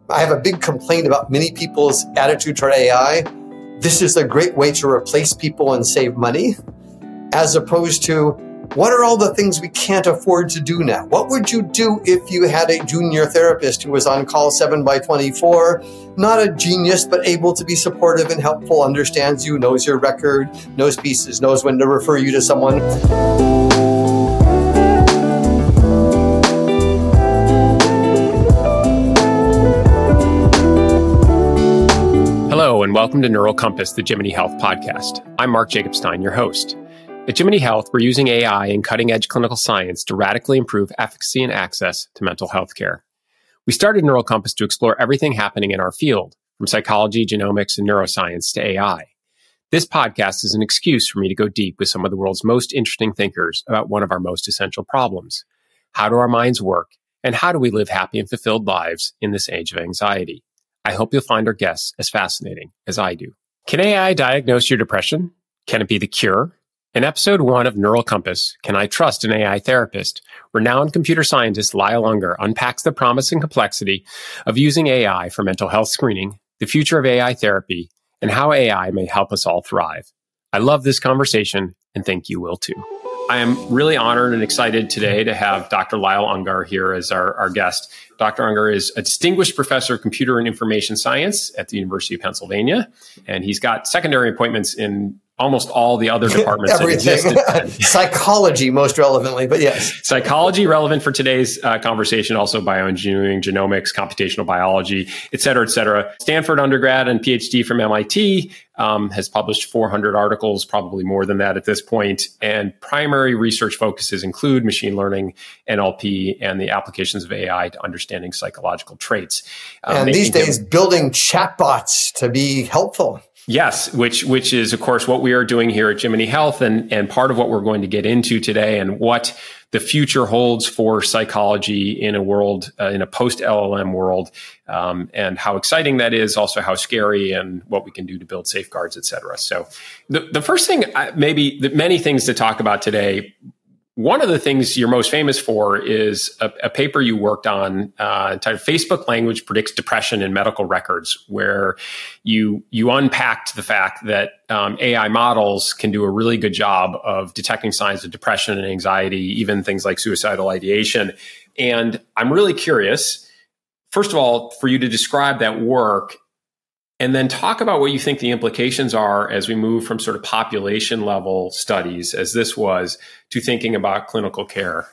I have a big complaint about many people's attitude toward AI. This is a great way to replace people and save money, as opposed to what are all the things we can't afford to do now? What would you do if you had a junior therapist who was on call 7/24, not a genius, but able to be supportive and helpful, understands you, knows your record, knows pieces, knows when to refer you to someone? Hello, and welcome to Neural Compass, the Jiminy Health podcast. I'm Mark Jacobstein, your host. At Jiminy Health, we're using AI and cutting-edge clinical science to radically improve efficacy and access to mental health care. We started Neural Compass to explore everything happening in our field, from psychology, genomics, and neuroscience to AI. This podcast is an excuse for me to go deep with some of the world's most interesting thinkers about one of our most essential problems. How do our minds work, and how do we live happy and fulfilled lives in this age of anxiety? I hope you'll find our guests as fascinating as I do. Can AI diagnose your depression? Can it be the cure? In episode 1 of Neural Compass, Can I Trust an AI Therapist? Renowned computer scientist Lyle Unger unpacks the promise and complexity of using AI for mental health screening, the future of AI therapy, and how AI may help us all thrive. I love this conversation and think you will too. I am really honored and excited today to have Dr. Lyle Unger here as our guest. Dr. Unger is a distinguished professor of computer and information science at the University of Pennsylvania, and he's got secondary appointments in almost all the other departments that exist. Psychology, most relevantly, but yes. Psychology, relevant for today's conversation, also bioengineering, genomics, computational biology, et cetera, et cetera. Stanford undergrad and PhD from MIT, has published 400 articles, probably more than that at this point. And primary research focuses include machine learning, NLP, and the applications of AI to understanding psychological traits. And these days, building chatbots to be helpful. Yes, which is, of course, what we are doing here at Jiminy Health and part of what we're going to get into today and what the future holds for psychology in a world, in a post-LLM world, and how exciting that is, also how scary and what we can do to build safeguards, et cetera. So the first thing, maybe the many things to talk about today, one of the things you're most famous for is a paper you worked on entitled Facebook Language Predicts Depression in Medical Records, where you unpacked the fact that AI models can do a really good job of detecting signs of depression and anxiety, even things like suicidal ideation. And I'm really curious, first of all, for you to describe that work and then talk about what you think the implications are as we move from sort of population level studies, as this was, to thinking about clinical care.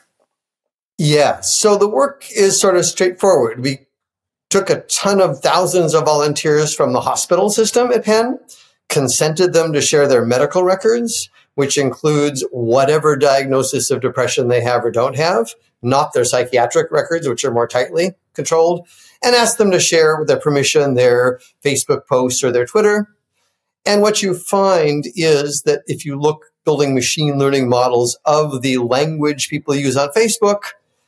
Yeah. So the work is sort of straightforward. We took a ton of thousands of volunteers from the hospital system at Penn, consented them to share their medical records, which includes whatever diagnosis of depression they have or don't have, not their psychiatric records, which are more tightly controlled, and asked them to share with their permission their Facebook posts or their Twitter. And what you find is that if you look building machine learning models of the language people use on Facebook,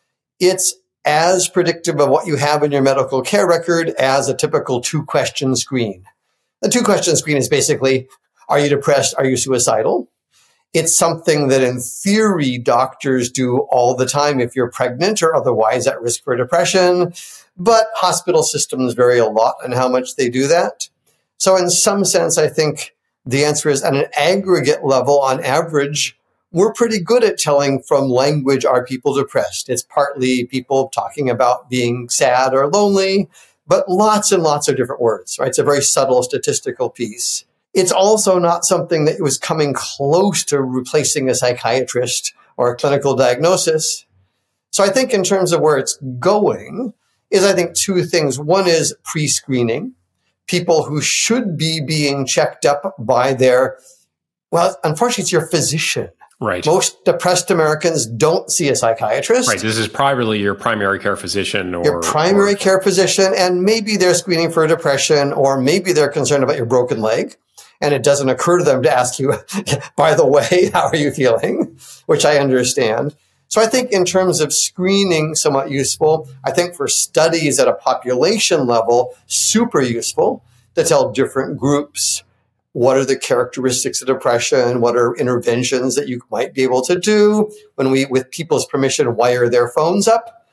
it's as predictive of what you have in your medical care record as a typical 2-question screen. The 2-question screen is basically, are you depressed? Are you suicidal? It's something that in theory, doctors do all the time if you're pregnant or otherwise at risk for depression. But hospital systems vary a lot on how much they do that. So in some sense, I think the answer is at an aggregate level, on average, we're pretty good at telling from language, are people depressed? It's partly people talking about being sad or lonely, but lots and lots of different words, right? It's a very subtle statistical piece. It's also not something that was coming close to replacing a psychiatrist or a clinical diagnosis. So I think in terms of where it's going is, I think, 2 things. One is pre-screening, people who should be being checked up by their, well, unfortunately, it's your physician. Right. Most depressed Americans don't see a psychiatrist. Right. This is probably your primary care physician your primary care physician, and maybe they're screening for depression, or maybe they're concerned about your broken leg. And it doesn't occur to them to ask you, by the way, how are you feeling? Which I understand. So I think in terms of screening, somewhat useful. I think for studies at a population level, super useful to tell different groups what are the characteristics of depression, what are interventions that you might be able to do when we, with people's permission, wire their phones up.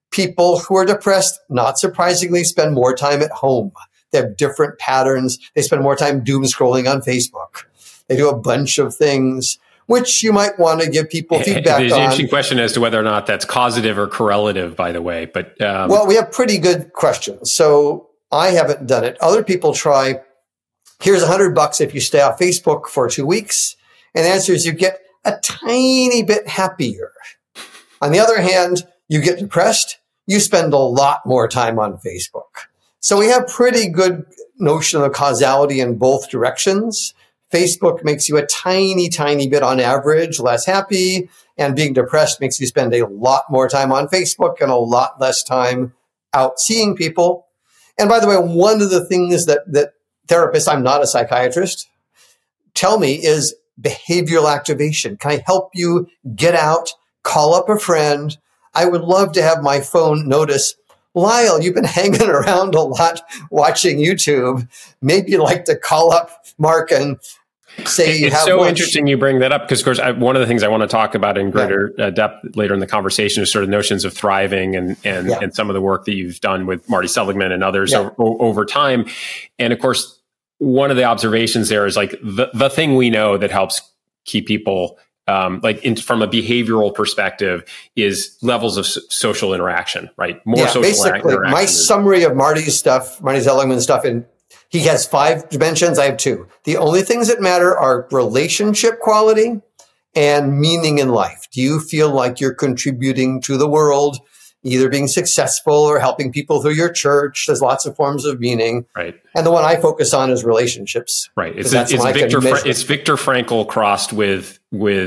People who are depressed, not surprisingly, spend more time at home. They have different patterns. They spend more time doom scrolling on Facebook. They do a bunch of things, which you might want to give people feedback on. There's an interesting question as to whether or not that's causative or correlative, by the way. But well, we have pretty good questions. So I haven't done it. Other people try. Here's $100 if you stay off Facebook for 2 weeks. And the answer is you get a tiny bit happier. On the other hand, you get depressed, you spend a lot more time on Facebook. So we have pretty good notion of causality in both directions. Facebook makes you a tiny, tiny bit on average less happy, and being depressed makes you spend a lot more time on Facebook and a lot less time out seeing people. And by the way, one of the things that therapists, I'm not a psychiatrist, tell me is behavioral activation. Can I help you get out, call up a friend? I would love to have my phone notice, Lyle, you've been hanging around a lot watching YouTube. Maybe you'd like to call up Mark and say you have It's so lunch. interesting you bring that up because, of course, one of the things I want to talk about in greater depth later in the conversation is sort of notions of thriving and some of the work that you've done with Marty Seligman and others over time. And, of course, one of the observations there is like the thing we know that helps keep people from a behavioral perspective is levels of social interaction, right? More social basically, interaction. my summary of Marty Seligman stuff, and he has 5 dimensions. I have 2. The only things that matter are relationship quality and meaning in life. Do you feel like you're contributing to the world, either being successful or helping people through your church? There's lots of forms of meaning. Right. And the one I focus on is relationships. Right. It's Viktor Frankl crossed with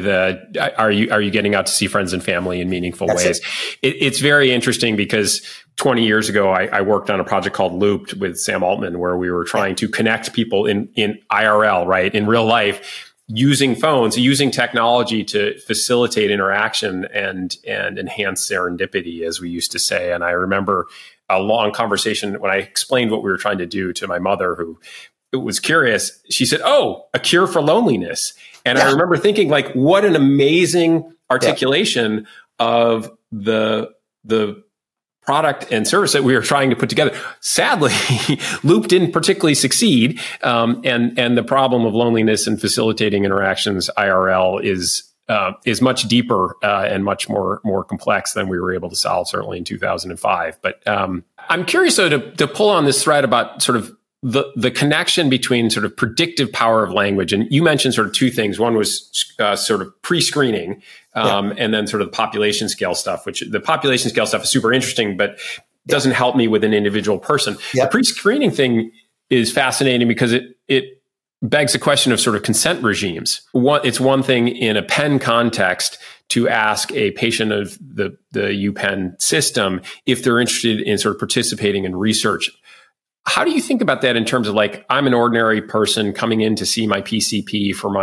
are you getting out to see friends and family in meaningful ways? It's very interesting because 20 years ago, I worked on a project called Looped with Sam Altman, where we were trying to connect people in IRL, right, in real life, using phones, using technology to facilitate interaction and enhance serendipity, as we used to say. And I remember a long conversation when I explained what we were trying to do to my mother, who was curious. She said, "Oh, a cure for loneliness." And I remember thinking, like, what an amazing articulation of the product and service that we were trying to put together. Sadly, Loop didn't particularly succeed. And the problem of loneliness and facilitating interactions IRL is much deeper and much more complex than we were able to solve, certainly in 2005. But I'm curious, though, to pull on this thread about sort of the connection between sort of predictive power of language. And you mentioned sort of 2 things. One was sort of pre-screening, and then sort of the population scale stuff, which the population scale stuff is super interesting, but doesn't help me with an individual person. The pre-screening thing is fascinating because it begs the question of sort of consent regimes. It's one thing in a pen context to ask a patient of the UPenn system if they're interested in sort of participating in research. How do you think about that in terms of, like, I'm an ordinary person coming in to see my PCP for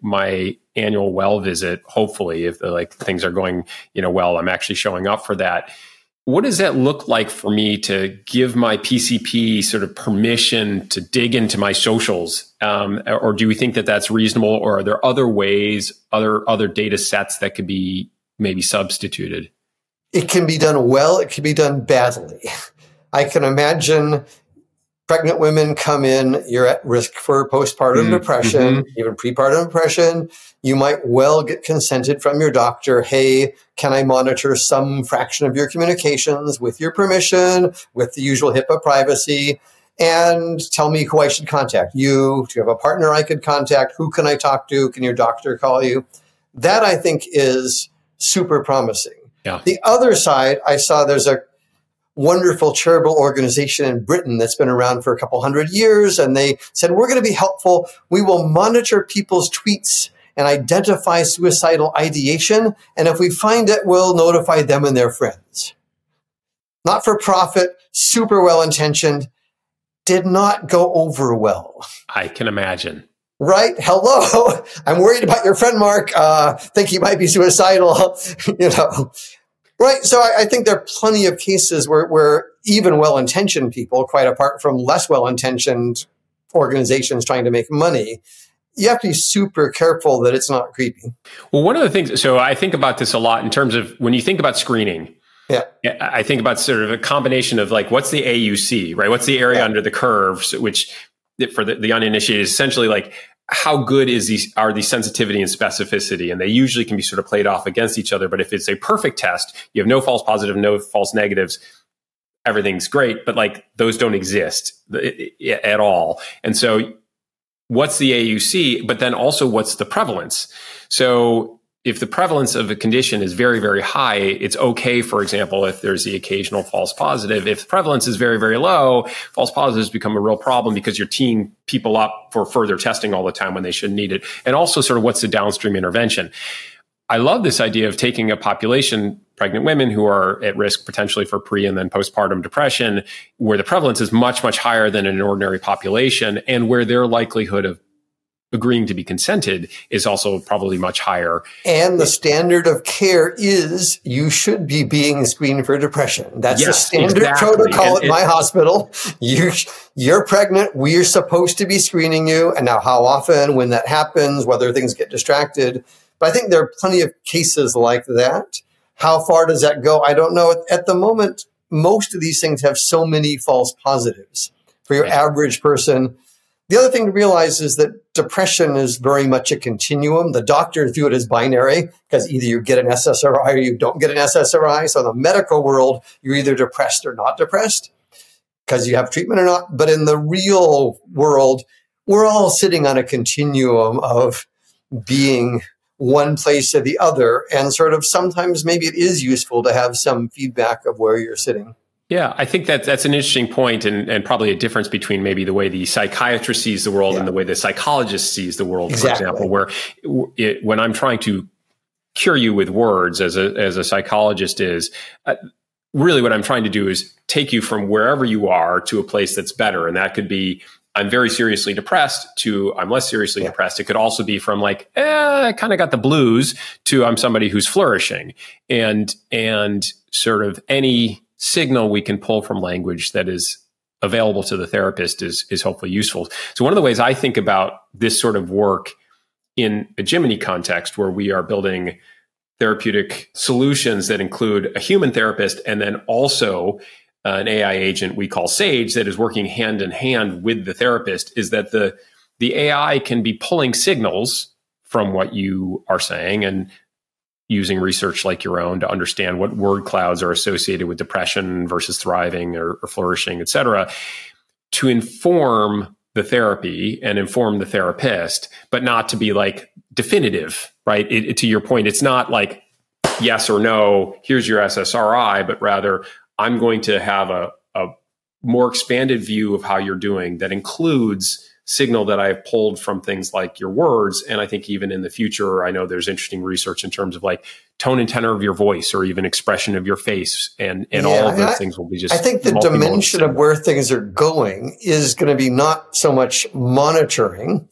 my annual well visit, hopefully, if things are going, well, I'm actually showing up for that. What does that look like for me to give my PCP sort of permission to dig into my socials? Or do we think that that's reasonable, or are there other ways, other data sets that could be maybe substituted? It can be done well. It can be done badly. I can imagine pregnant women come in, you're at risk for postpartum depression, even prepartum depression. You might well get consented from your doctor. Hey, can I monitor some fraction of your communications with your permission, with the usual HIPAA privacy? And tell me who I should contact. You, do you have a partner I could contact? Who can I talk to? Can your doctor call you? That, I think, is super promising. Yeah. The other side, I saw there's a wonderful charitable organization in Britain that's been around for a couple hundred years. And they said, we're going to be helpful. We will monitor people's tweets and identify suicidal ideation. And if we find it, we'll notify them and their friends. Not for profit, super well-intentioned, did not go over well. I can imagine. Right? Hello. I'm worried about your friend, Mark. Think he might be suicidal. Right. So I think there are plenty of cases where even well-intentioned people, quite apart from less well-intentioned organizations trying to make money, you have to be super careful that it's not creepy. Well, one of the things, so I think about this a lot in terms of when you think about screening, Yeah. I think about sort of a combination of like, what's the AUC, right? What's the area under the curve, which for the uninitiated is essentially like, how good are these sensitivity and specificity? And they usually can be sort of played off against each other. But if it's a perfect test, you have no false positive, no false negatives, everything's great. But like those don't exist at all. And so what's the AUC? But then also what's the prevalence? So if the prevalence of a condition is very, very high, it's okay, for example, if there's the occasional false positive. If the prevalence is very, very low, false positives become a real problem because you're teeing people up for further testing all the time when they shouldn't need it. And also sort of what's the downstream intervention? I love this idea of taking a population, pregnant women who are at risk potentially for pre and then postpartum depression, where the prevalence is much, much higher than in an ordinary population and where their likelihood of agreeing to be consented is also probably much higher. And the standard of care is you should be being screened for depression. That's the standard protocol at my hospital. You're pregnant. We're supposed to be screening you. And now how often, when that happens, whether things get distracted. But I think there are plenty of cases like that. How far does that go? I don't know. At the moment, most of these things have so many false positives for your average person. The other thing to realize is that depression is very much a continuum. The doctors view it as binary because either you get an SSRI or you don't get an SSRI. So in the medical world, you're either depressed or not depressed because you have treatment or not. But in the real world, we're all sitting on a continuum of being one place or the other. And sort of sometimes maybe it is useful to have some feedback of where you're sitting. Yeah, I think that's an interesting point and probably a difference between maybe the way the psychiatrist sees the world and the way the psychologist sees the world, for example, where when I'm trying to cure you with words as a psychologist is really what I'm trying to do is take you from wherever you are to a place that's better. And that could be I'm very seriously depressed to I'm less seriously depressed. It could also be from like, I kind of got the blues to I'm somebody who's flourishing and sort of any signal we can pull from language that is available to the therapist is hopefully useful. So one of the ways I think about this sort of work in a Jiminy context where we are building therapeutic solutions that include a human therapist and then also an AI agent we call Sage that is working hand in hand with the therapist is that the AI can be pulling signals from what you are saying and using research like your own to understand what word clouds are associated with depression versus thriving or flourishing, et cetera, to inform the therapy and inform the therapist, but not to be like definitive, right? To your point, it's not like yes or no, here's your SSRI, but rather I'm going to have a more expanded view of how you're doing that includes signal that I've pulled from things like your words. And I think even in the future, I know there's interesting research in terms of like tone and tenor of your voice or even expression of your face. And all of those things will be just. I think the dimension of where things are going is going to be not so much monitoring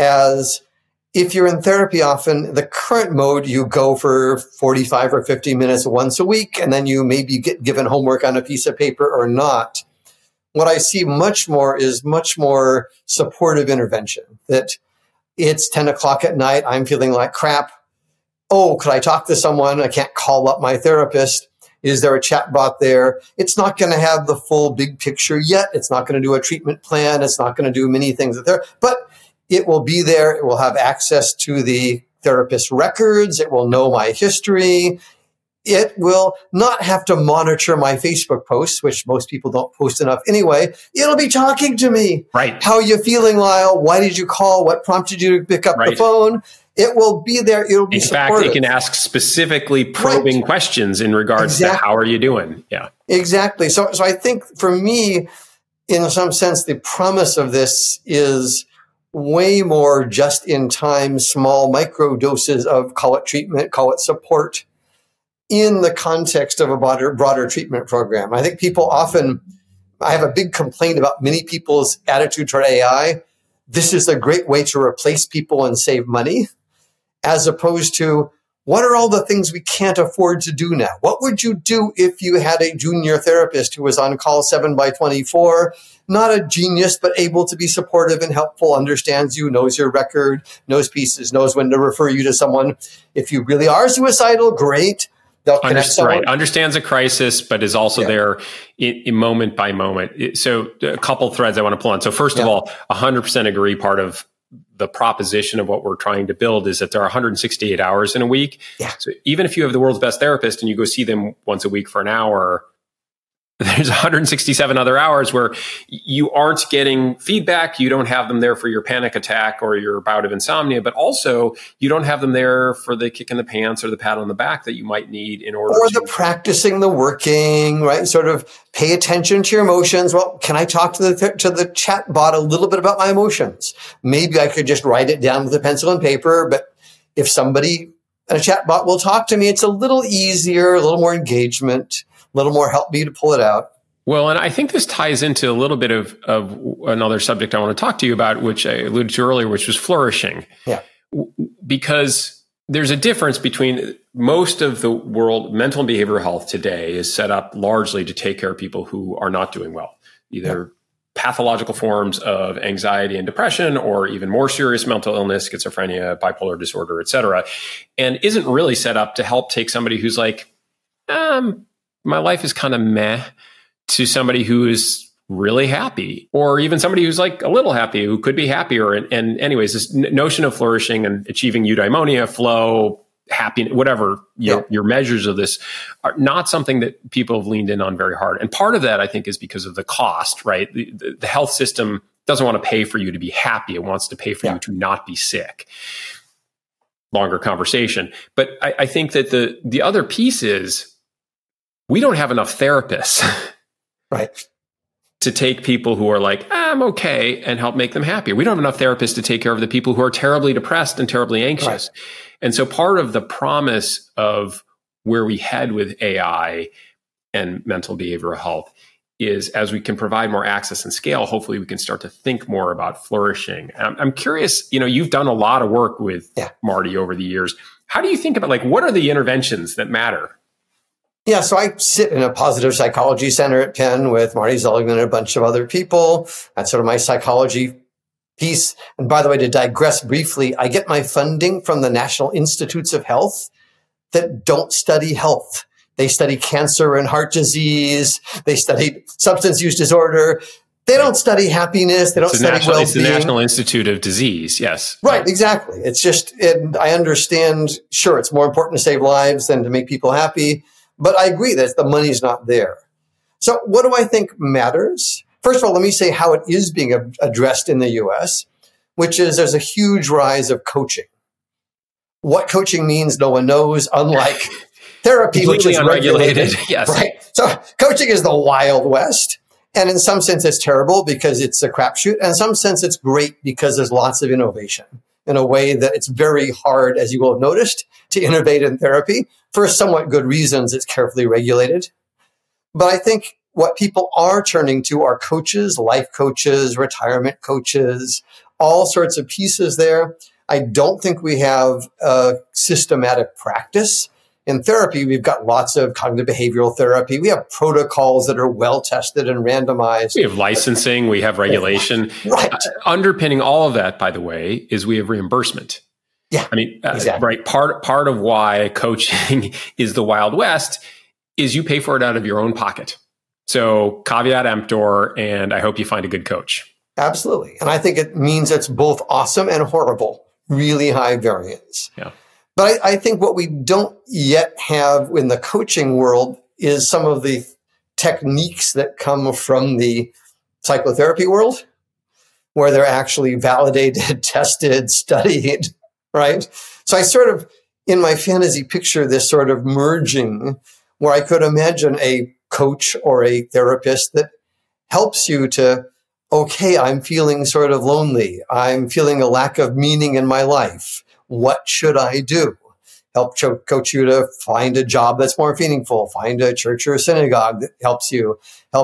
as if you're in therapy often, the current mode, you go for 45 or 50 minutes once a week, and then you maybe get given homework on a piece of paper or not. What I see much more is much more supportive intervention, that it's 10 o'clock at night. I'm feeling like crap. Oh, could I talk to someone? I can't call up my therapist. Is there a chatbot there? It's not going to have the full big picture yet. It's not going to do a treatment plan. It's not going to do many things there, but it will be there. It will have access to the therapist's records. It will know my history. It will not have to monitor my Facebook posts, which most people don't post enough anyway. It'll be talking to me. Right. How are you feeling, Lyle? Why did you call? What prompted you to pick up the phone? It will be there. It'll be supportive. In fact, it can ask specifically probing questions in regards to how are you doing? Yeah. Exactly. So I think for me, in some sense, the promise of this is way more just in time, small micro doses of call it treatment, call it support, in the context of a broader treatment program. I think people often, I have a big complaint about many people's attitude toward AI. This is a great way to replace people and save money, as opposed to what are all the things we can't afford to do now? What would you do if you had a junior therapist who was on call 7x24, not a genius, but able to be supportive and helpful, understands you, knows your record, knows pieces, knows when to refer you to someone. If you really are suicidal, great. They'll connect someone. Right. Understands a crisis, but is also there in moment by moment. So a couple threads I want to pull on. So first of all, 100% agree. Part of the proposition of what we're trying to build is that there are 168 hours in a week. Yeah. So even if you have the world's best therapist and you go see them once a week for an hour, there's 167 other hours where you aren't getting feedback. You don't have them there for your panic attack or your bout of insomnia, but also you don't have them there for the kick in the pants or the pat on the back that you might need in order or the practicing, the working, right? Sort of pay attention to your emotions. Well, can I talk to the chat bot a little bit about my emotions? Maybe I could just write it down with a pencil and paper, but if somebody, a chat bot will talk to me, it's a little easier, a little more engagement, a little more help me to pull it out. Well, and I think this ties into a little bit of another subject I want to talk to you about, which I alluded to earlier, which was flourishing. Yeah. Because there's a difference between most of the world, mental and behavioral health today is set up largely to take care of people who are not doing well, either pathological forms of anxiety and depression, or even more serious mental illness, schizophrenia, bipolar disorder, et cetera, and isn't really set up to help take somebody who's like, my life is kind of meh, to somebody who is really happy, or even somebody who's like a little happy, who could be happier. And anyways, this notion of flourishing and achieving eudaimonia, flow, happiness, whatever your measures of this are not something that people have leaned in on very hard. And part of that, I think, is because of the cost, right? The health system doesn't want to pay for you to be happy. It wants to pay for you to not be sick. Longer conversation. But I think that the other piece is, we don't have enough therapists to take people who are like, I'm okay, and help make them happier. We don't have enough therapists to take care of the people who are terribly depressed and terribly anxious. Right. And so part of the promise of where we head with AI and mental behavioral health is, as we can provide more access and scale, hopefully we can start to think more about flourishing. I'm curious, you've done a lot of work with Marty over the years. How do you think about, what are the interventions that matter? Yeah, so I sit in a positive psychology center at Penn with Marty Seligman and a bunch of other people. That's sort of my psychology piece. And by the way, to digress briefly, I get my funding from the National Institutes of Health that don't study health. They study cancer and heart disease. They study substance use disorder. They don't study happiness. They don't study well-being. It's the National Institute of Disease, yes. Right, exactly. It's just, I understand, sure, it's more important to save lives than to make people happy. But I agree that the money's not there. So what do I think matters? First of all, let me say how it is being addressed in the US, which is there's a huge rise of coaching. What coaching means, no one knows, unlike therapy, which is regulated. Yes. Right. So coaching is the Wild West. And in some sense, it's terrible because it's a crapshoot. And in some sense, it's great because there's lots of innovation in a way that it's very hard, as you will have noticed, to innovate in therapy. For somewhat good reasons, it's carefully regulated. But I think what people are turning to are coaches, life coaches, retirement coaches, all sorts of pieces there. I don't think we have a systematic practice. In therapy, we've got lots of cognitive behavioral therapy. We have protocols that are well tested and randomized. We have licensing. We have regulation. Right. Underpinning all of that, by the way, is we have reimbursement. Yeah. I mean, exactly. Right. Part of why coaching is the Wild West is you pay for it out of your own pocket. So caveat emptor, and I hope you find a good coach. Absolutely. And I think it means it's both awesome and horrible, really high variance. Yeah. But I think what we don't yet have in the coaching world is some of the techniques that come from the psychotherapy world, where they're actually validated, tested, studied, right? So I sort of, in my fantasy, picture this sort of merging where I could imagine a coach or a therapist that helps you to, okay, I'm feeling sort of lonely. I'm feeling a lack of meaning in my life. What should I do? Help coach you to find a job that's more meaningful, find a church or a synagogue that helps you.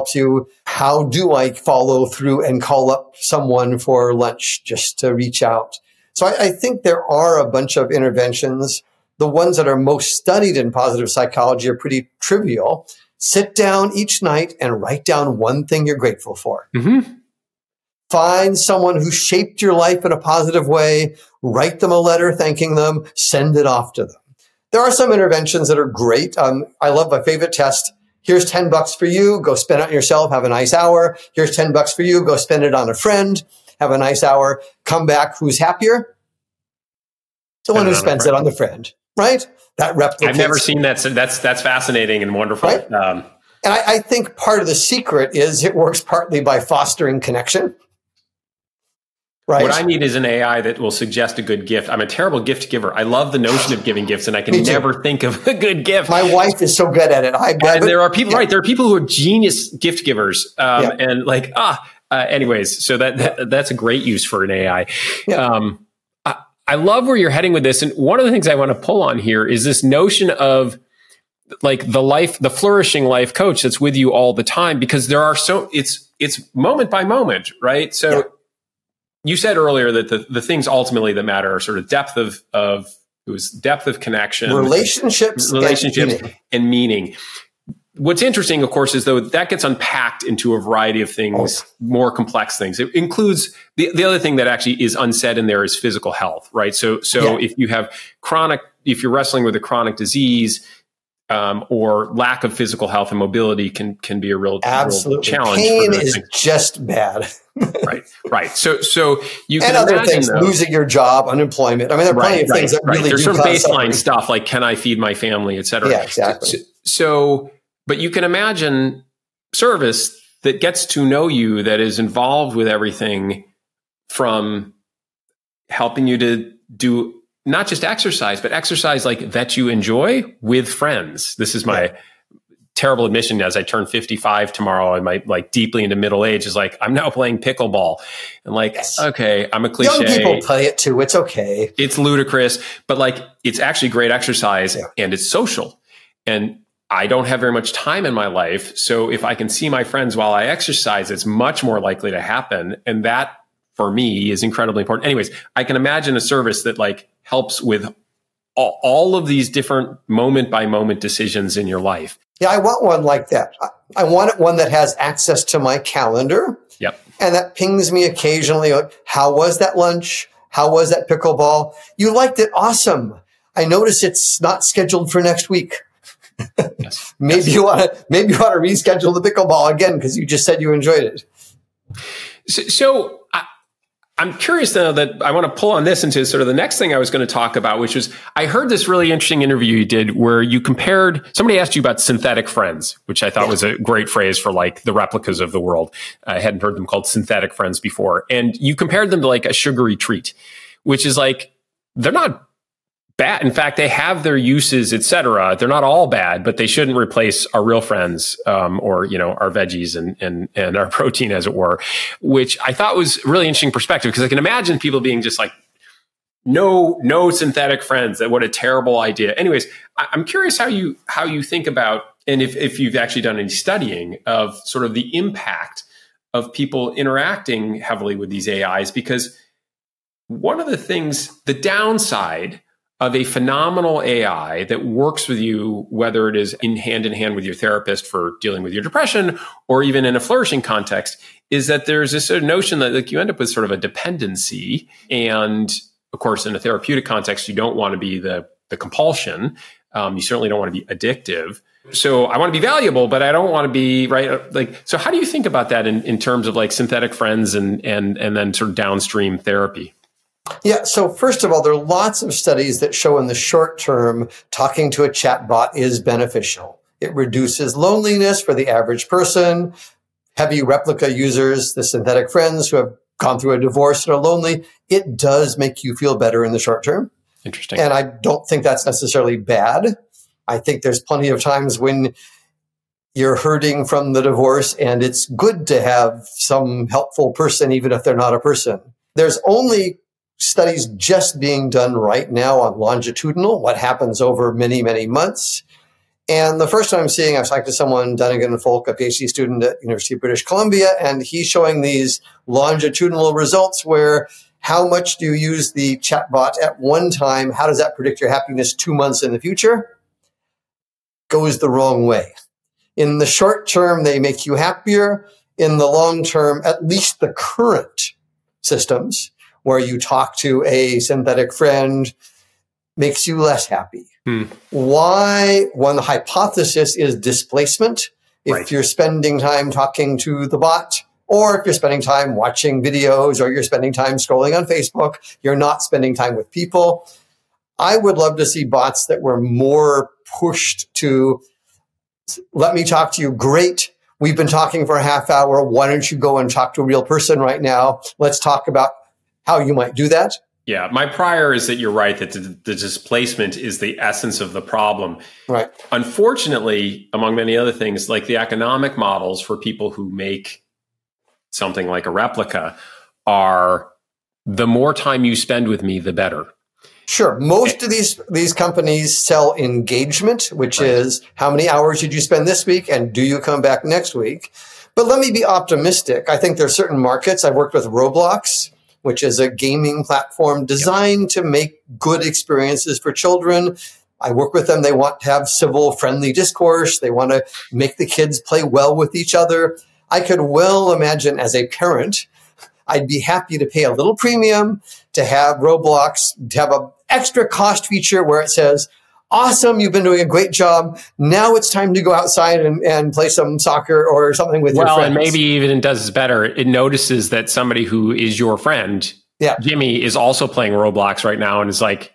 How do I follow through and call up someone for lunch just to reach out? So I think there are a bunch of interventions. The ones that are most studied in positive psychology are pretty trivial. Sit down each night and write down one thing you're grateful for. Mm-hmm. Find someone who shaped your life in a positive way, write them a letter thanking them, send it off to them. There are some interventions that are great. I love my favorite test. Here's $10 for you. Go spend it on yourself. Have a nice hour. Here's $10 for you. Go spend it on a friend. Have a nice hour. Come back. Who's happier? The one who spends it on the friend, right? That replicates. I've never seen that. So that's fascinating and wonderful. Right? And I think part of the secret is it works partly by fostering connection. Right. What I need is an AI that will suggest a good gift. I'm a terrible gift giver. I love the notion of giving gifts, and I can never think of a good gift. My wife is so good at it. And there are people, right? There are people who are genius gift givers, and like anyways. So that's a great use for an AI. Yeah. I love where you're heading with this, and one of the things I want to pull on here is this notion of like the flourishing life coach that's with you all the time, because there are it's moment by moment, right? So. Yeah. You said earlier that the things ultimately that matter are sort of depth of connection, relationships and meaning. What's interesting, of course, is though that gets unpacked into a variety of things, more complex things. It includes the other thing that actually is unsaid in there is physical health, right? So if you have if you're wrestling with a chronic disease, or lack of physical health and mobility can be a real challenge. Pain is just bad. Right. So you can and other imagine, things, losing your job, unemployment. I mean, there are plenty of things that really there's do sort of baseline stuff like, can I feed my family, et cetera. Yeah, exactly. So, but you can imagine service that gets to know you, that is involved with everything from helping you to do not just exercise, but exercise like that you enjoy with friends. This is my terrible admission as I turn 55 tomorrow and my like deeply into middle age is like, I'm now playing pickleball and like, okay, I'm a cliche. Young people play it too. It's okay. It's ludicrous, but like, it's actually great exercise and it's social. And I don't have very much time in my life. So if I can see my friends while I exercise, it's much more likely to happen. And that for me is incredibly important. Anyways, I can imagine a service that like helps with all of these different moment by moment decisions in your life. Yeah, I want one like that. I want one that has access to my calendar. Yep. And that pings me occasionally. How was that lunch? How was that pickleball? You liked it. Awesome. I notice it's not scheduled for next week. Yes. Maybe you want to reschedule the pickleball again because you just said you enjoyed it. So I'm curious though that I want to pull on this into sort of the next thing I was going to talk about, which was I heard this really interesting interview you did where you compared, somebody asked you about synthetic friends, which I thought was a great phrase for like the replicas of the world. I hadn't heard them called synthetic friends before. And you compared them to like a sugary treat, which is like, they're not bad. In fact, they have their uses, et cetera. They're not all bad, but they shouldn't replace our real friends, or, you know, our veggies and our protein, as it were, which I thought was really interesting perspective. Cause I can imagine people being just like, no synthetic friends. What a terrible idea. Anyways, I'm curious how you think about, and if you've actually done any studying of sort of the impact of people interacting heavily with these AIs, because one of the things, the downside of a phenomenal AI that works with you, whether it is in hand with your therapist for dealing with your depression, or even in a flourishing context, is that there's this sort of notion that like you end up with sort of a dependency. And of course, in a therapeutic context, you don't want to be the compulsion. You certainly don't want to be addictive. So I want to be valuable, but I don't want to be right. Like, so how do you think about that in terms of like synthetic friends and then sort of downstream therapy? Yeah. So first of all, there are lots of studies that show in the short term, talking to a chatbot is beneficial. It reduces loneliness for the average person. Heavy replica users, the synthetic friends who have gone through a divorce and are lonely, it does make you feel better in the short term. Interesting. And I don't think that's necessarily bad. I think there's plenty of times when you're hurting from the divorce and it's good to have some helpful person, even if they're not a person. There's only studies just being done right now on longitudinal, what happens over many, many months. And the first time I'm seeing, I was talking to someone, Dunnigan Folk, a PhD student at University of British Columbia, and he's showing these longitudinal results where how much do you use the chatbot at one time? How does that predict your happiness 2 months in the future? Goes the wrong way. In the short term, they make you happier. In the long term, at least the current systems, where you talk to a synthetic friend, makes you less happy. Hmm. Why? One hypothesis is displacement. If you're spending time talking to the bot, or if you're spending time watching videos, or you're spending time scrolling on Facebook, you're not spending time with people. I would love to see bots that were more pushed to, let me talk to you. Great. We've been talking for a half hour. Why don't you go and talk to a real person right now? Let's talk about how you might do that. Yeah, my prior is that you're right, that the displacement is the essence of the problem. Right. Unfortunately, among many other things, like the economic models for people who make something like a replica are the more time you spend with me, the better. Sure. Most of these companies sell engagement, which is how many hours did you spend this week and do you come back next week? But let me be optimistic. I think there are certain markets. I've worked with Roblox, which is a gaming platform designed to make good experiences for children. I work with them. They want to have civil, friendly discourse. They want to make the kids play well with each other. I could well imagine as a parent, I'd be happy to pay a little premium to have Roblox, to have an extra cost feature where it says, awesome, you've been doing a great job. Now it's time to go outside and play some soccer or something with your friends. Well, and maybe even it does better. It notices that somebody who is your friend, Jimmy, is also playing Roblox right now and is like,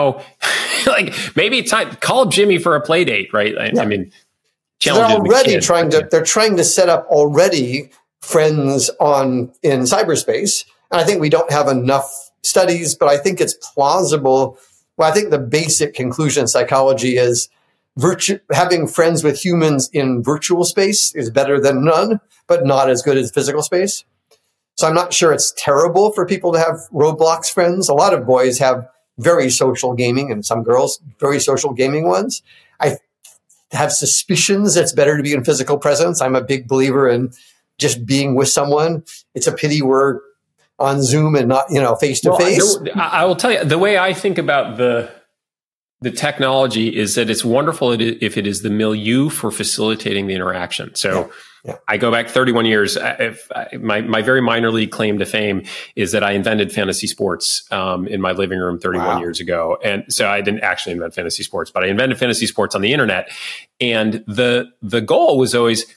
like maybe it's time, call Jimmy for a play date, right? I mean, so they're already trying to set up already friends in cyberspace. And I think we don't have enough studies, but I think it's plausible. Well, I think the basic conclusion in psychology is having friends with humans in virtual space is better than none, but not as good as physical space. So I'm not sure it's terrible for people to have Roblox friends. A lot of boys have very social gaming and some girls, very social gaming ones. I have suspicions it's better to be in physical presence. I'm a big believer in just being with someone. It's a pity we're on Zoom and not, face to face. I will tell you, the way I think about the technology is that it's wonderful if it is the milieu for facilitating the interaction. So I go back 31 years. My very minor league claim to fame is that I invented fantasy sports in my living room 31 years ago. And so I didn't actually invent fantasy sports, but I invented fantasy sports on the internet. And the goal was always,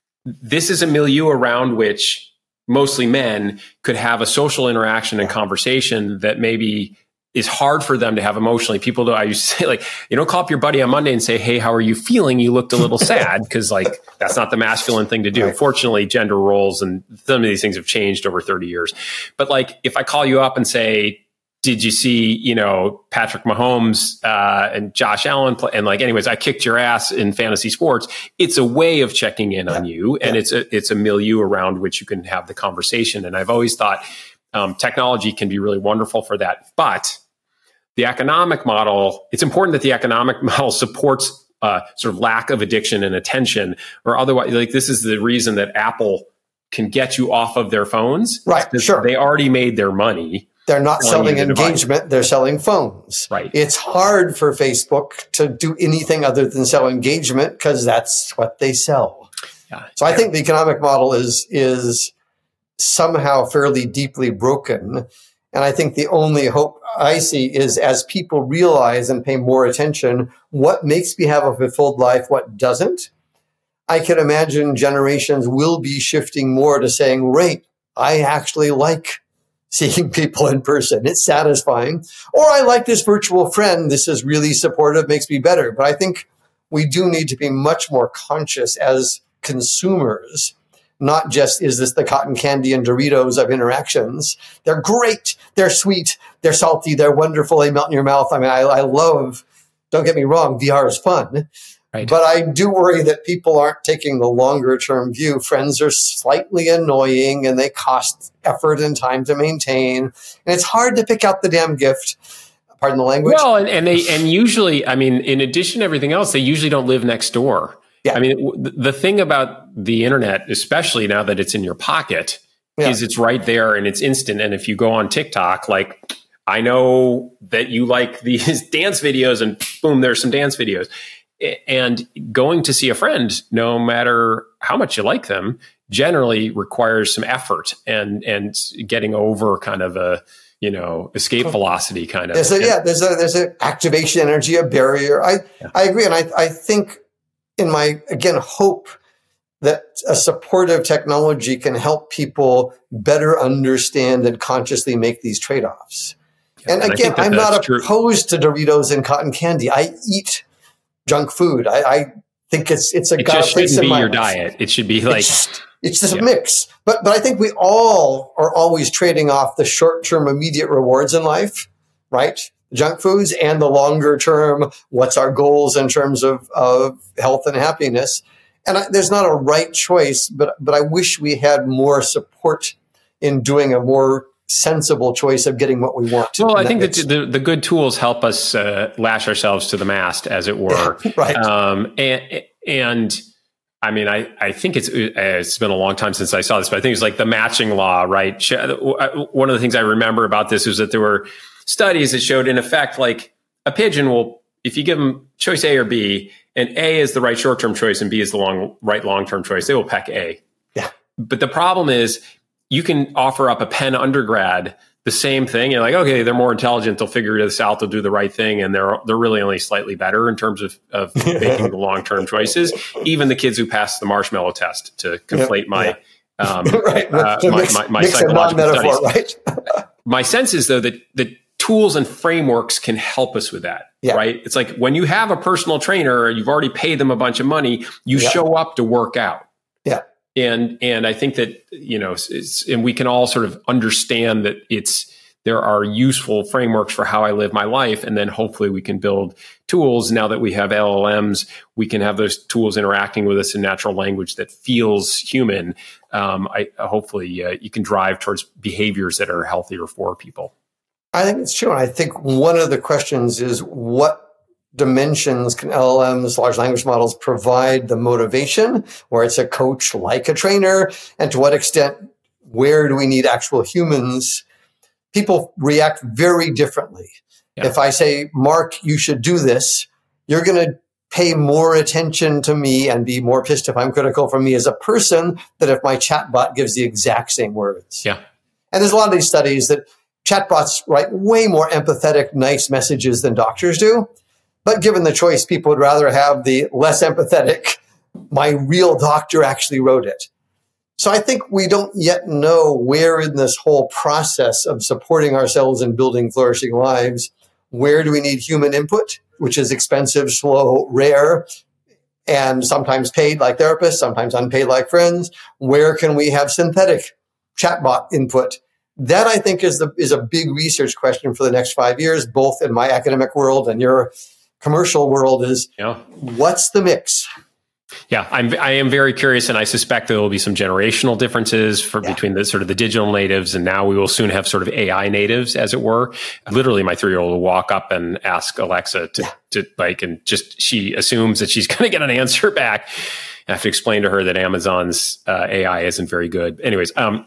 this is a milieu around which mostly men could have a social interaction and conversation that maybe is hard for them to have emotionally. I used to say, like, you don't call up your buddy on Monday and say, hey, how are you feeling? You looked a little sad, because that's not the masculine thing to do. Right. Fortunately, gender roles and some of these things have changed over 30 years. But if I call you up and say, did you see, Patrick Mahomes and Josh Allen play? And anyways, I kicked your ass in fantasy sports. It's a way of checking in on you, and it's a milieu around which you can have the conversation. And I've always thought technology can be really wonderful for that. But the economic model, it's important that the economic model supports sort of lack of addiction and attention, or otherwise, this is the reason that Apple can get you off of their phones. Right, sure. They already made their money. They're not selling engagement, they're selling phones. Right. It's hard for Facebook to do anything other than sell engagement because that's what they sell. Yeah. So I think the economic model is somehow fairly deeply broken. And I think the only hope I see is as people realize and pay more attention, what makes me have a fulfilled life, what doesn't. I can imagine generations will be shifting more to saying, right, I actually like seeing people in person. It's satisfying. Or I like this virtual friend. This is really supportive, makes me better. But I think we do need to be much more conscious as consumers, not just, is this the cotton candy and Doritos of interactions? They're great. They're sweet. They're salty. They're wonderful. They melt in your mouth. I mean, I love, don't get me wrong, VR is fun. Right. But I do worry that people aren't taking the longer term view. Friends are slightly annoying and they cost effort and time to maintain. And it's hard to pick out the damn gift. Pardon the language. Well, and usually, I mean, in addition to everything else, they usually don't live next door. Yeah. I mean, the thing about the internet, especially now that it's in your pocket, is it's right there and it's instant. And if you go on TikTok, I know that you like these dance videos, and boom, there's some dance videos. And going to see a friend, no matter how much you like them, generally requires some effort and getting over kind of escape velocity kind of. There's an activation energy, a barrier. I agree. And I think in my, again, hope that a supportive technology can help people better understand and consciously make these trade-offs. Yeah, and again, I'm not opposed to Doritos and cotton candy. I eat junk food. I think it's a it just shouldn't be your diet. It should be like it's just a mix. But I think we all are always trading off the short-term immediate rewards in life, right? Junk foods, and the longer term, what's our goals in terms of health and happiness. And there's not a right choice, but I wish we had more support in doing a more sensible choice of getting what we want. Well, I think that the good tools help us lash ourselves to the mast, as it were. Right. And I mean, I think it's been a long time since I saw this, but I think it's like the matching law, right? One of the things I remember about this was that there were studies that showed, in effect, like a pigeon will, if you give them choice A or B, and A is the right short-term choice and B is the right long-term choice, they will peck A. Yeah. But the problem is you can offer up a Penn undergrad the same thing. You're like, okay, they're more intelligent. They'll figure this out. They'll do the right thing. And they're really only slightly better in terms of making the long-term choices. Even the kids who pass the marshmallow test, to conflate my psychological studies. Right? My sense is, though, that tools and frameworks can help us with that, right? It's like when you have a personal trainer, you've already paid them a bunch of money, you show up to work out. Yeah. And I think that, and we can all sort of understand that there are useful frameworks for how I live my life. And then hopefully we can build tools. Now that we have LLMs, we can have those tools interacting with us in natural language that feels human. Hopefully you can drive towards behaviors that are healthier for people. I think it's true. And I think one of the questions is, what dimensions can LLMs, large language models, provide the motivation, where it's a coach like a trainer? And to what extent, where do we need actual humans? People react very differently. Yeah. If I say, Mark, you should do this, you're going to pay more attention to me and be more pissed if I'm critical for me as a person than if my chatbot gives the exact same words. Yeah. And there's a lot of these studies that chatbots write way more empathetic, nice messages than doctors do. But given the choice, people would rather have the less empathetic, my real doctor actually wrote it. So I think we don't yet know where in this whole process of supporting ourselves and building flourishing lives, where do we need human input, which is expensive, slow, rare, and sometimes paid like therapists, sometimes unpaid like friends. Where can we have synthetic chatbot input? That, I think, is a big research question for the next 5 years, both in my academic world and your commercial world, is what's the mix? Yeah, I am very curious, and I suspect there will be some generational differences between the sort of the digital natives, and now we will soon have sort of AI natives, as it were. Literally, my 3-year-old will walk up and ask Alexa to and just, she assumes that she's going to get an answer back. I have to explain to her that Amazon's AI isn't very good. Anyways, what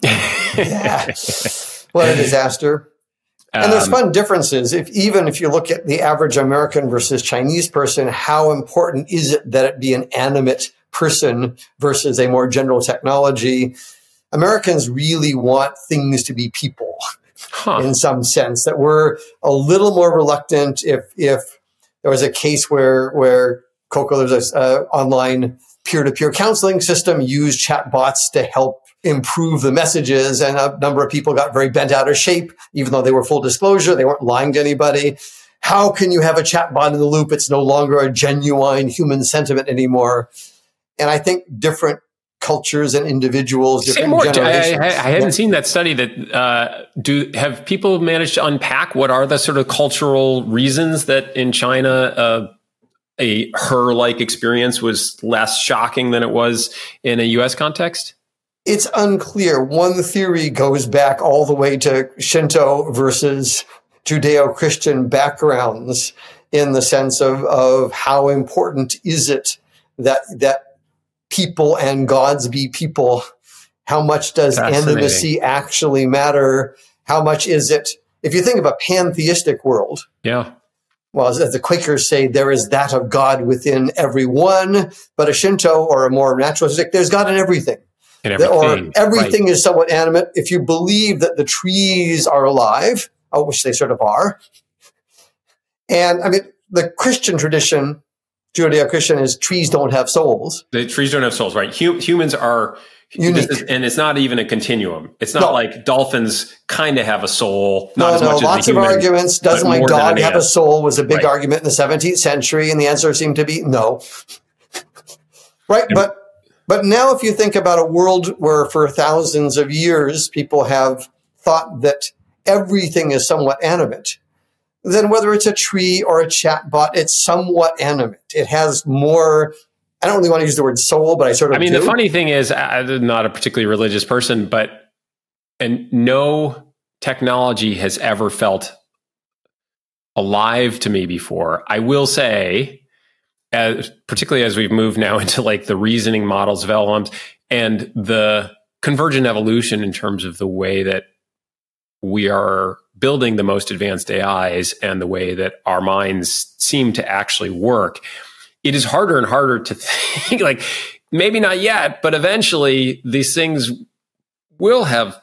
a disaster. And there's fun differences. If you look at the average American versus Chinese person, how important is it that it be an animate person versus a more general technology? Americans really want things to be people in some sense, that we're a little more reluctant. If there was a case where Coco, there's an online peer-to-peer counseling system, used chatbots to help improve the messages, and a number of people got very bent out of shape, even though they were full disclosure, they weren't lying to anybody. How can you have a chatbot in the loop? It's no longer a genuine human sentiment anymore. And I think different cultures and individuals, different generations. I hadn't seen that study. That have people managed to unpack what are the sort of cultural reasons that in China a her-like experience was less shocking than it was in a U.S. context? It's unclear. One theory goes back all the way to Shinto versus Judeo-Christian backgrounds, in the sense of how important is it that people and gods be people? How much does animacy actually matter? How much is it? If you think of a pantheistic world, well, as the Quakers say, there is that of God within everyone, but a Shinto or a more naturalistic, there's God in everything. Or everything is somewhat animate. If you believe that the trees are alive, which they sort of are. And I mean, the Christian tradition, Judeo-Christian, is trees don't have souls. The trees don't have souls, right? Humans are unique. And it's not even a continuum. It's not like dolphins kind of have a soul. Not as much as lots a human, of arguments. Does my dog have a soul was a big argument in the 17th century, and the answer seemed to be no. Right? But now if you think about a world where for thousands of years people have thought that everything is somewhat animate, then whether it's a tree or a chatbot, it's somewhat animate. It has more, I don't really want to use the word soul, but I sort of do. The funny thing is, I'm not a particularly religious person, and no technology has ever felt alive to me before. I will say, particularly as we've moved now into like the reasoning models of LLMs and the convergent evolution in terms of the way that we are building the most advanced AIs and the way that our minds seem to actually work, it is harder and harder to think, like, maybe not yet, but eventually these things will have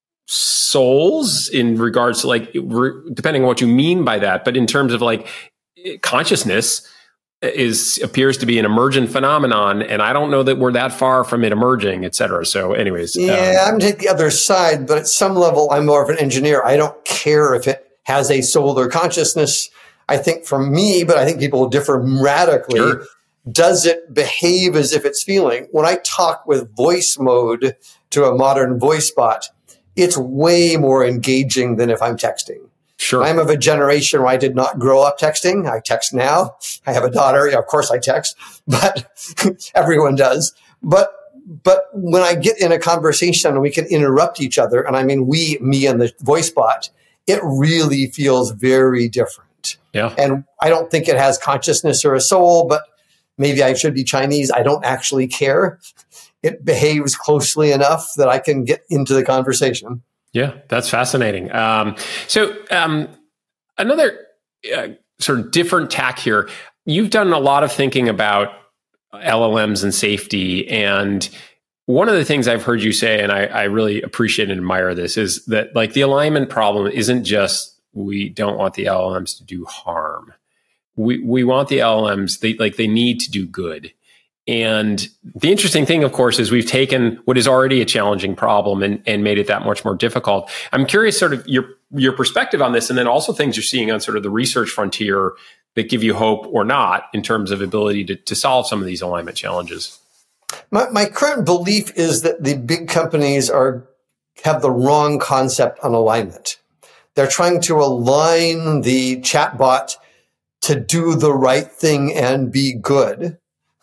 souls in regards to, like, depending on what you mean by that. But in terms of like consciousness appears to be an emergent phenomenon, and I don't know that we're that far from it emerging, et cetera. So anyways. Yeah, I'm taking the other side, but at some level, I'm more of an engineer. I don't care if it has a soul or consciousness. I think for me, but I think people differ radically. Sure. Does it behave as if it's feeling? When I talk with voice mode to a modern voice bot, it's way more engaging than if I'm texting. Sure. I'm of a generation where I did not grow up texting. I text now. I have a daughter. Yeah, of course I text, but everyone does. But when I get in a conversation and we can interrupt each other, and I mean me and the voice bot, it really feels very different. Yeah. And I don't think it has consciousness or a soul, but maybe I should be Chinese. I don't actually care. It behaves closely enough that I can get into the conversation. Yeah, that's fascinating. So another sort of different tack here. You've done a lot of thinking about LLMs and safety. And one of the things I've heard you say, and I really appreciate and admire this, is that like the alignment problem isn't just we don't want the LLMs to do harm. We want the LLMs, they need to do good. And the interesting thing, of course, is we've taken what is already a challenging problem and made it that much more difficult. I'm curious sort of your perspective on this, and then also things you're seeing on sort of the research frontier that give you hope or not in terms of ability to solve some of these alignment challenges. My current belief is that the big companies have the wrong concept on alignment. They're trying to align the chatbot to do the right thing and be good.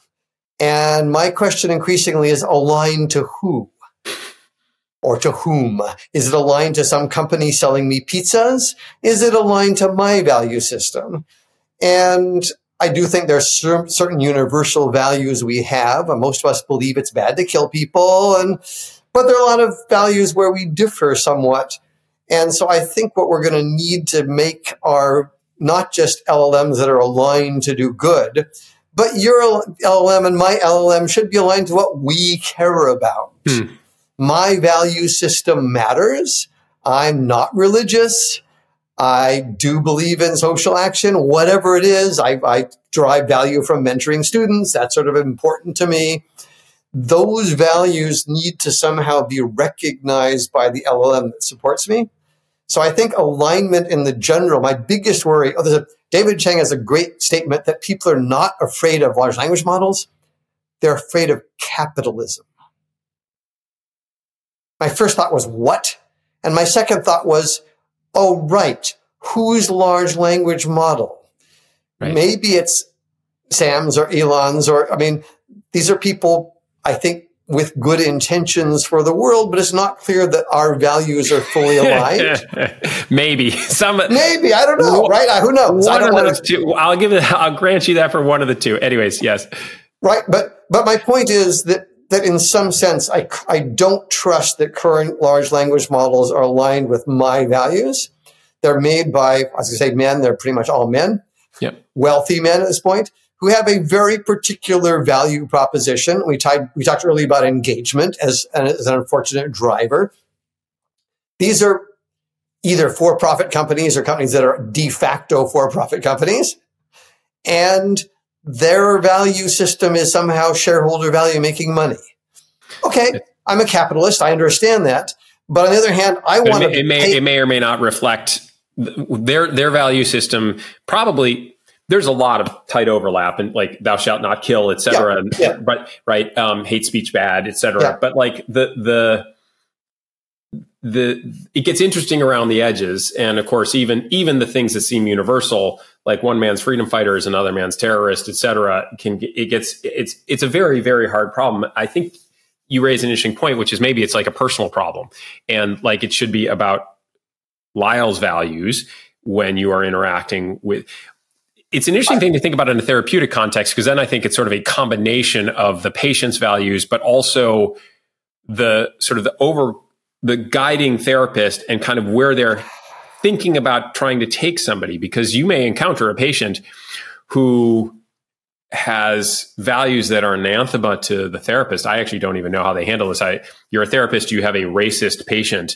And my question increasingly is aligned to who or to whom? Is it aligned to some company selling me pizzas? Is it aligned to my value system? And I do think there's certain universal values we have. Most of us believe it's bad to kill people, but there are a lot of values where we differ somewhat. And so I think what we're going to need to make are not just LLMs that are aligned to do good, but your LLM and my LLM should be aligned to what we care about. My value system matters. I'm not religious. I do believe in social action, whatever it is. I derive value from mentoring students. That's sort of important to me. Those values need to somehow be recognized by the LLM that supports me. So I think alignment in the general, my biggest worry, David Chang has a great statement that people are not afraid of large language models. They're afraid of capitalism. My first thought was, what? And my second thought was, oh, right. Whose large language model? Right. Maybe it's Sam's or Elon's these are people, I think, with good intentions for the world, but it's not clear that our values are fully aligned. Maybe. Maybe. I don't know, right? Who knows? I'll grant you that for one of the two. Anyways, yes. Right. But my point is that in some sense, I don't trust that current large language models are aligned with my values. They're made by, I was going to say men, they're pretty much all men, wealthy men at this point, who have a very particular value proposition. We talked earlier about engagement as an unfortunate driver. These are either for-profit companies or companies that are de facto for-profit companies. And their value system is somehow shareholder value, making money. Okay, I'm a capitalist. I understand that. But on the other hand, I want to... It may or may not reflect their value system. Probably, there's a lot of tight overlap, and like thou shalt not kill, et cetera. But right, hate speech bad, et cetera. Yeah. But like it gets interesting around the edges, and of course, even the things that seem universal, like one man's freedom fighter is another man's terrorist, et cetera. It's a very, very hard problem. I think you raise an interesting point, which is maybe it's like a personal problem, and like it should be about Lyle's values when you are interacting with. It's an interesting thing to think about in a therapeutic context, because then I think it's sort of a combination of the patient's values, but also the sort of the guiding therapist and kind of where they're thinking about trying to take somebody, because you may encounter a patient who has values that are anathema to the therapist. I actually don't even know how they handle this. You're a therapist, you have a racist patient.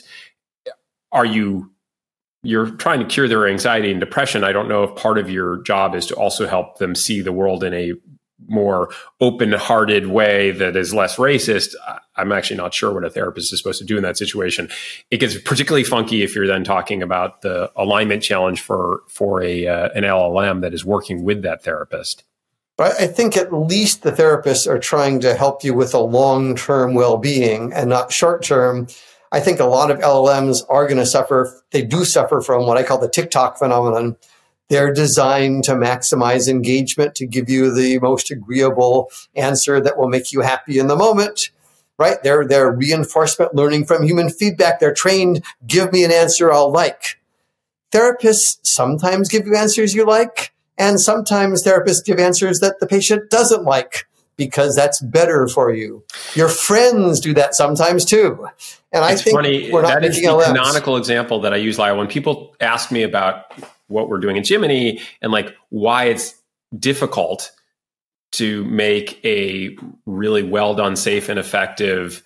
You're trying to cure their anxiety and depression. I don't know if part of your job is to also help them see the world in a more open-hearted way that is less racist. I'm actually not sure what a therapist is supposed to do in that situation. It gets particularly funky if you're then talking about the alignment challenge for an LLM that is working with that therapist. But I think at least the therapists are trying to help you with a long-term well-being and not short-term. I think a lot of LLMs are going to suffer. They do suffer from what I call the TikTok phenomenon. They're designed to maximize engagement, to give you the most agreeable answer that will make you happy in the moment, right? They're reinforcement learning from human feedback. They're trained, give me an answer I'll like. Therapists sometimes give you answers you like, and sometimes therapists give answers that the patient doesn't like, because that's better for you. Your friends do that sometimes too. And I think funny. We're not making LLMs. That is the canonical example that I use, Lyle. When people ask me about what we're doing in Jiminy and like why it's difficult to make a really well done, safe and effective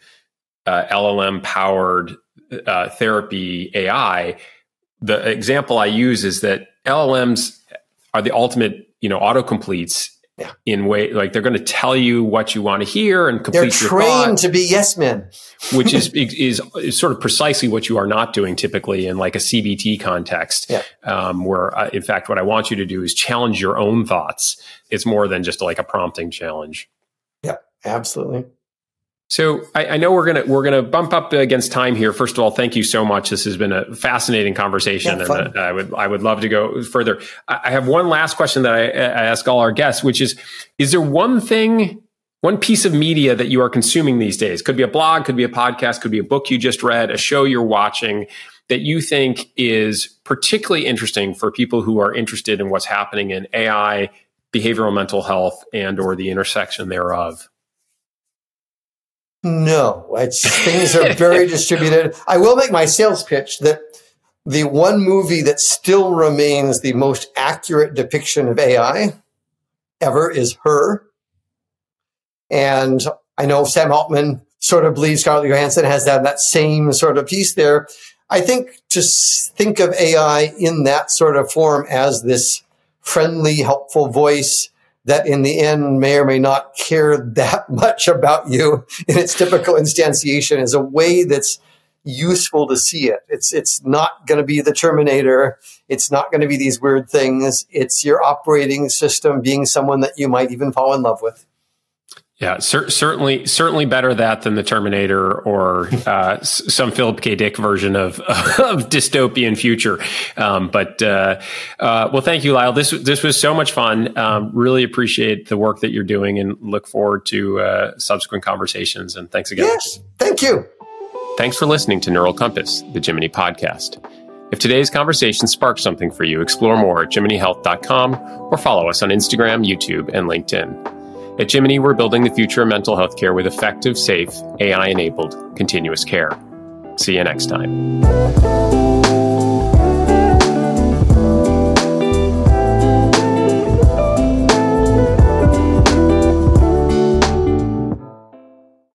LLM powered therapy AI, the example I use is that LLMs are the ultimate, autocompletes. Yeah. In way, like they're going to tell you what you want to hear and complete your thought. They're trained to be yes men, which is sort of precisely what you are not doing typically in like a CBT context, where in fact what I want you to do is challenge your own thoughts. It's more than just like a prompting challenge. Yeah, absolutely. So I know we're gonna bump up against time here. First of all, thank you so much. This has been a fascinating conversation, and I would love to go further. I have one last question that I ask all our guests, which is there one piece of media that you are consuming these days? Could be a blog, could be a podcast, could be a book you just read, a show you're watching that you think is particularly interesting for people who are interested in what's happening in AI, behavioral mental health, and or the intersection thereof. No, things are very distributed. I will make my sales pitch that the one movie that still remains the most accurate depiction of AI ever is Her. And I know Sam Altman sort of believes Scarlett Johansson has that same sort of piece there. I think to think of AI in that sort of form as this friendly, helpful voice that in the end may or may not care that much about you in its typical instantiation is a way that's useful to see it. It's not going to be the Terminator. It's not going to be these weird things. It's your operating system being someone that you might even fall in love with. Yeah, certainly better that than the Terminator or some Philip K. Dick version of dystopian future. Well, thank you, Lyle. This was so much fun. Really appreciate the work that you're doing and look forward to subsequent conversations. And thanks again. Yes, thank you. Thanks for listening to Neural Compass, the Jiminy podcast. If today's conversation sparked something for you, explore more at jiminyhealth.com or follow us on Instagram, YouTube, and LinkedIn. At Jiminy, we're building the future of mental health care with effective, safe, AI-enabled continuous care. See you next time.